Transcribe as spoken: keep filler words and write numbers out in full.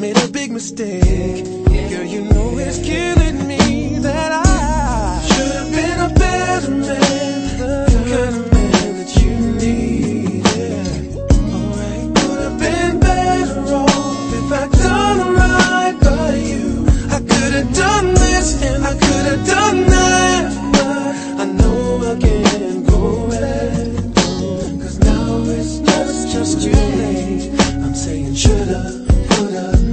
made a big mistake. Girl, you know it's killing me that I